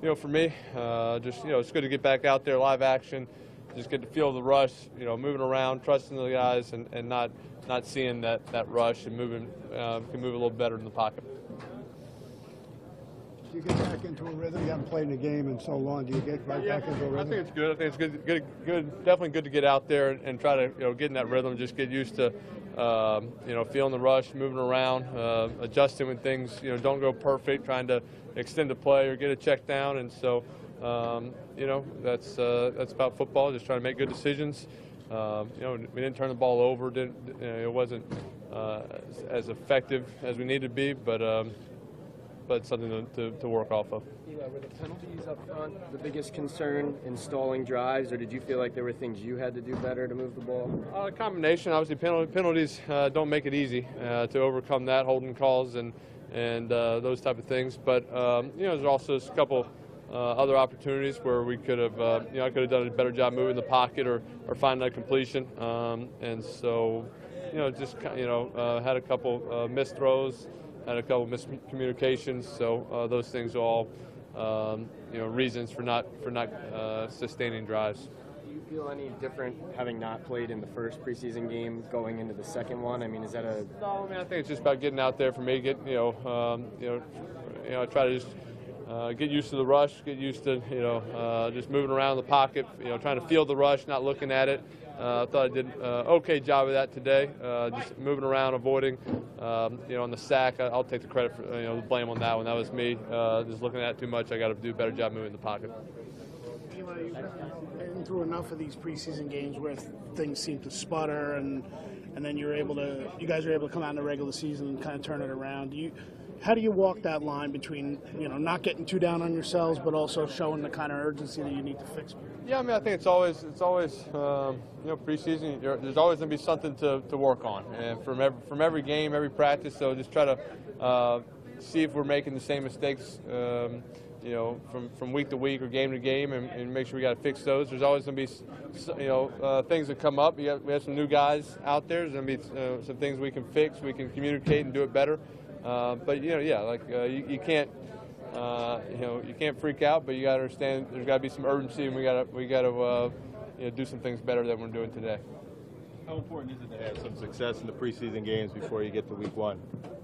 for me, just it's good to get back out there, live action, just get to feel the rush, moving around, trusting the guys, and not seeing that rush and moving, can move a little better in the pocket. Do you get back into a rhythm? You haven't played in a game in so long. Do you get right back into a rhythm? I think it's good. I think it's good, definitely good to get out there and try to get in that rhythm, just get used to feeling the rush, moving around, adjusting when things don't go perfect, trying to extend the play or get a check down, and so that's about football. Just trying to make good decisions. We didn't turn the ball over. It wasn't as effective as we needed to be, but something to work off of. Were the penalties up front the biggest concern in stalling drives, or did you feel like there were things you had to do better to move the ball? A combination. Obviously, penalties don't make it easy to overcome that, holding calls and those type of things. But there's also a couple other opportunities where we could have, I could have done a better job moving the pocket or finding a completion, and so just had a couple missed throws. Had a couple miscommunications, so those things are all reasons for not sustaining drives. Do you feel any different having not played in the first preseason game going into the second one? I mean, is that a? No, I mean I think it's just about getting out there for me. I try to just get used to the rush, get used to just moving around the pocket, trying to feel the rush, not looking at it. I thought I did an okay job of that today, just moving around, avoiding, on the sack. I'll take the credit for, the blame on that one. That was me, just looking at it too much. I got to do a better job moving the pocket. Eli, you've been through enough of these preseason games where things seem to sputter, and then you guys are able to come out in the regular season and kind of turn it around. How do you walk that line between, not getting too down on yourselves, but also showing the kind of urgency that you need to fix? Yeah, I mean, I think it's always preseason. There's always going to be something to work on, and from every game, every practice. So just try to see if we're making the same mistakes, from week to week or game to game, and make sure we got to fix those. There's always going to be, things that come up. We have some new guys out there. There's going to be some things we can fix. We can communicate and do it better. But you can't. You can't freak out, but you got to understand there's got to be some urgency, and we got to do some things better than we're doing today. How important is it to have some success in the preseason games before you get to week one?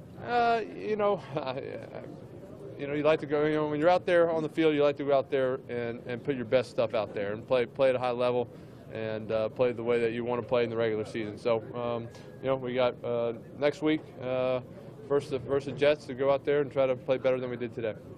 You like to go. When you're out there on the field, you like to go out there and put your best stuff out there and play at a high level and play the way that you want to play in the regular season. So, we got next week versus the Jets to go out there and try to play better than we did today.